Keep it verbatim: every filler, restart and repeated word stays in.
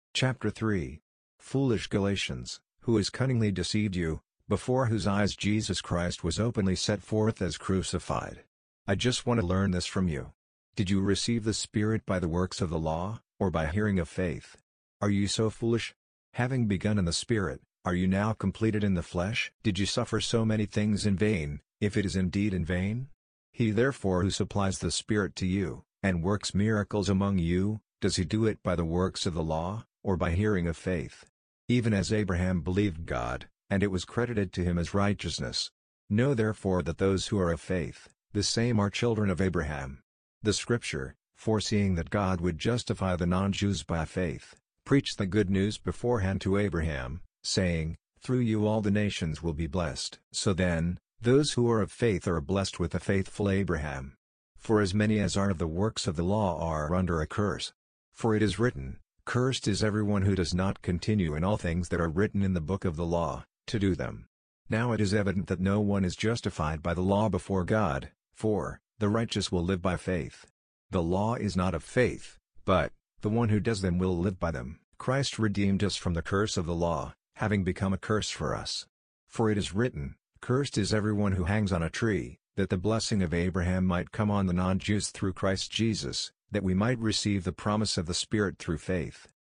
Chapter three. Foolish Galatians, who has cunningly deceived you, before whose eyes Jesus Christ was openly set forth as crucified. I just want to learn this from you. Did you receive the Spirit by the works of the law, or by hearing of faith? Are you so foolish? Having begun in the Spirit, are you now completed in the flesh? Did you suffer so many things in vain, if it is indeed in vain? He therefore who supplies the Spirit to you, and works miracles among you, does he do it by the works of the law, or by hearing of faith? Even as Abraham believed God, and it was credited to him as righteousness. Know therefore that those who are of faith, the same are children of Abraham. The Scripture, foreseeing that God would justify the non-Jews by faith, preached the good news beforehand to Abraham, saying, "Through you all the nations will be blessed." So then, those who are of faith are blessed with the faithful Abraham. For as many as are of the works of the law are under a curse. For it is written, "Cursed is everyone who does not continue in all things that are written in the book of the law, to do them." Now it is evident that no one is justified by the law before God, for, "The righteous will live by faith." The law is not of faith, but, "The one who does them will live by them." Christ redeemed us from the curse of the law, having become a curse for us. For it is written, "Cursed is everyone who hangs on a tree," that the blessing of Abraham might come on the non-Jews through Christ Jesus, that we might receive the promise of the Spirit through faith.